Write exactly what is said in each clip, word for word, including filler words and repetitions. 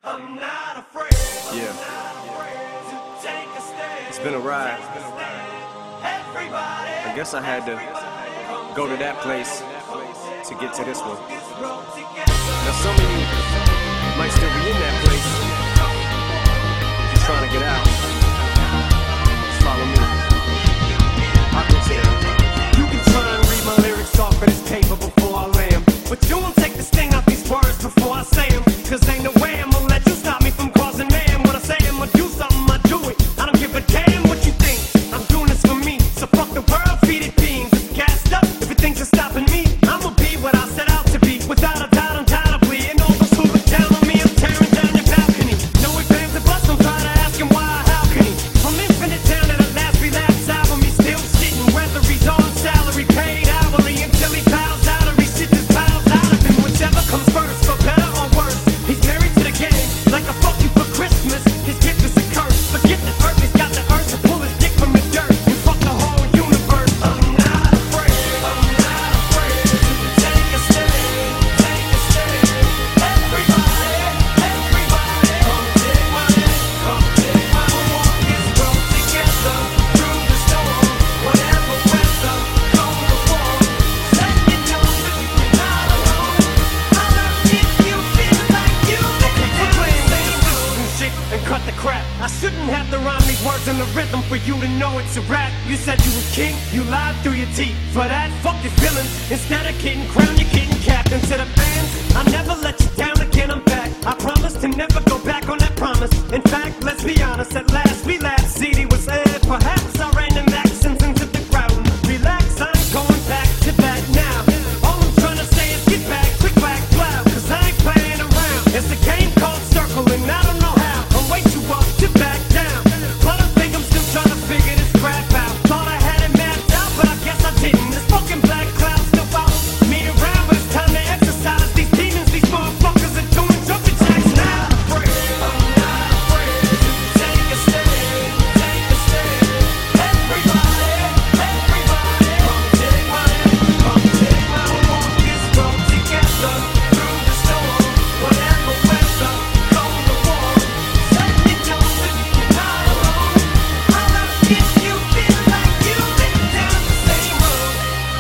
I'm not afraid. Yeah. To take a stand. It's been a ride. Everybody. I guess I had to go to that place to get to this one. Now some of you might still be in that place, just trying to get out. Just follow me. I'll get you there. You can try and read my lyrics off of this paper before I lay 'em, but you won't take the sting out these words before I say 'em. Cause ain't no way I'm gonna let you stop me from causing man. When I say I'm gonna do something, I do it. I don't give a damn what you think. I'm doing this for me. So fuck the world, feed it beans. It's gassed up. If it thinks it's stopping me, I'ma be what I set out to be. Without a doubt, undoubtedly. And all those who look down on me, I'm tearing down your balcony. No ifs, ands, or buts, don't try to ask him why or how can he. From infinite down to the last relapse album, he's still shitting. Whether he's on salary, paid hourly, until he bows out or he shit just bows out of him. Whichever comes first, for better or worse. He's married to the game, like a fuck you for Christmas. His gift is a curse. Forget the earth, he's got the urge to pull his dick from the dirt and fuck the whole universe. I'm not afraid, I'm not afraid to take a stand, take a stand. Everybody, everybody, come take my hand, come take my hand. Walk this road together through the storm, whatever weather, cold or warm. Let me know that you're not alone. I love if you feel like you can playing some shit and cut the crap. I shouldn't have to rhyme these words in the rhythm for you to know it's a rap. You said you was king, you lied through your teeth. For that, fuck your feelings. Instead of getting crowned, you're getting captain. To the fans, I never let you down again, I'm back. I promise to never go back on that promise. In fact, let's be honest, at last we laughed. C D was aired, perhaps I ran them accents into the crowd. Relax, I ain't going back to that now. All I'm trying to say is get back, quick back, loud. Cause I ain't playing around. It's a game called circling, I don't know how. I'm way too up to back down. But I think I'm still trying to figure this crap out. Thought I had it mapped out, but I guess I didn't. This fucking black cloud still follows me around, but it's time to exercise these demons. These motherfuckers are doing jumping jacks now. I'm not afraid to take a stand, take a stand. Everybody, everybody, come take my hand, come take my hand. Walk this road together through the storm, whatever weather, cold or warm. Let me know that you're not alone. I love if you feel like you've been down the same road.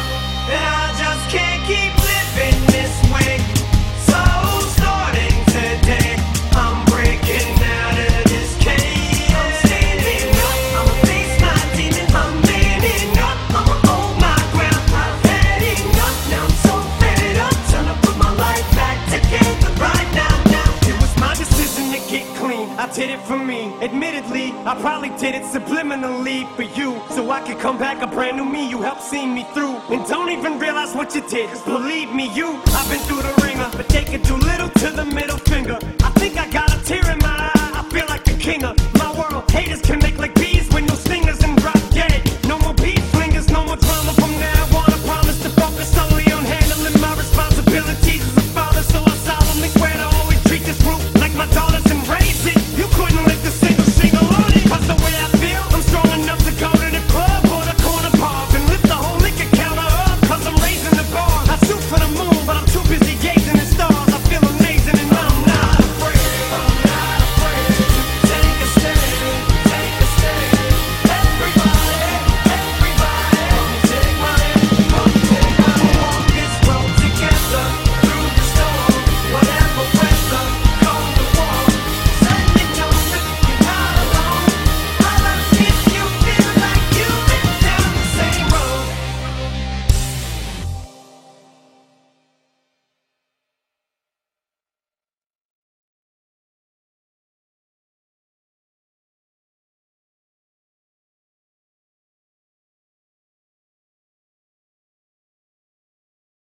And I just can't keep living this way. So starting today, I'm breaking out of this cage. I'm standing up, I'ma face my demons. I'm manning up, I'ma hold my ground. I'm heading up, now I'm so fed up. Trying to put my life back together right now, now. It was my decision to get clean, I did it for me. Admittedly, I probably did it subliminally for you, so I could come back a brand new me. You helped see me through, and don't even realize what you did. Cause believe me, you, I've been through the ringer, but they could do little to the middle finger. I think I got a tear